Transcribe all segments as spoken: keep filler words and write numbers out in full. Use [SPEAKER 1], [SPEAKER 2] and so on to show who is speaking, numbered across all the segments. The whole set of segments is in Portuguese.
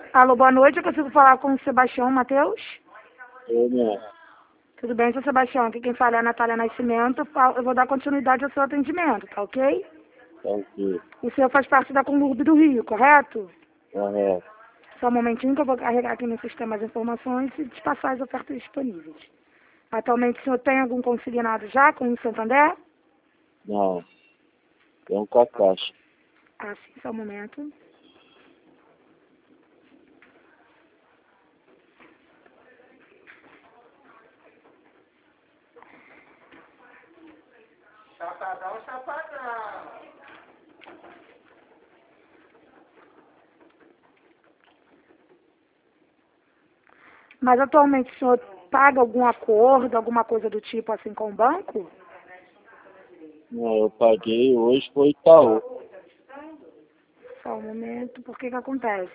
[SPEAKER 1] Alô, boa noite. Eu consigo falar com o Sebastião Matheus?
[SPEAKER 2] Eu não.
[SPEAKER 1] Tudo bem, seu Sebastião? Aqui quem fala é a Natália Nascimento. Eu vou dar continuidade ao seu atendimento, tá ok?
[SPEAKER 2] Tá ok.
[SPEAKER 1] O senhor faz parte da Conlurb do Rio, correto?
[SPEAKER 2] Correto.
[SPEAKER 1] Só um momentinho que eu vou carregar aqui no sistema as informações e te passar as ofertas disponíveis. Atualmente o senhor tem algum consignado já com o Santander?
[SPEAKER 2] Não. Tem um com a caixa.
[SPEAKER 1] Ah, sim, só um momento.
[SPEAKER 3] Chapadão, chapadão.
[SPEAKER 1] Mas atualmente o senhor paga algum acordo, alguma coisa do tipo assim com o banco?
[SPEAKER 2] Não, eu paguei hoje foi Itaú.
[SPEAKER 1] Só um momento, por que que acontece?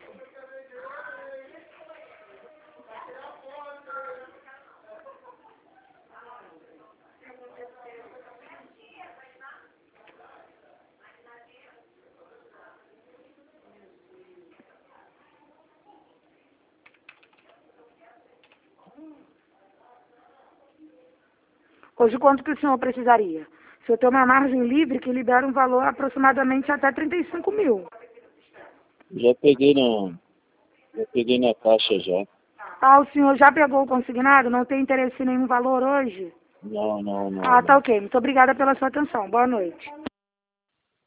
[SPEAKER 1] Hoje quanto que o senhor precisaria? O senhor tem uma margem livre que libera um valor aproximadamente até trinta e cinco mil.
[SPEAKER 2] Já peguei na. Já peguei na caixa já.
[SPEAKER 1] Ah, o senhor já pegou o consignado? Não tem interesse em nenhum valor hoje?
[SPEAKER 2] Não, não, não.
[SPEAKER 1] Ah, tá
[SPEAKER 2] não.
[SPEAKER 1] ok. Muito obrigada pela sua atenção. Boa noite.